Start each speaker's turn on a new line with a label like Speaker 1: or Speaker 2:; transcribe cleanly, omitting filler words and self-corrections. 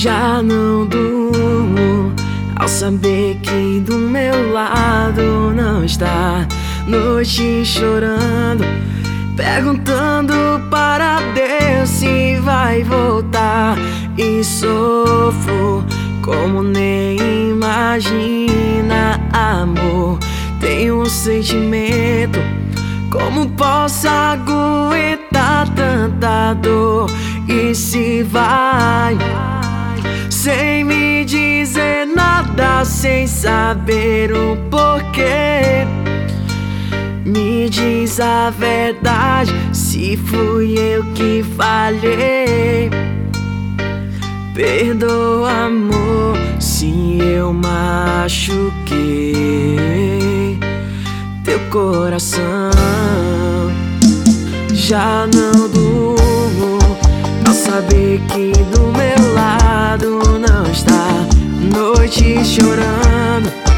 Speaker 1: Já não durmo ao saber que do meu lado não está. Noite chorando, perguntando para Deus se vai voltar. E sofro como nem imagina, amor. Tenho um sentimento, como posso aguentar tanta dor? E se vai sem me dizer nada, sem saber o porquê? Me diz a verdade, se fui eu que falhei. Perdoa, amor, se eu machuquei teu coração. Já não durmo ao saber que do meu lado não está. Noite chorando,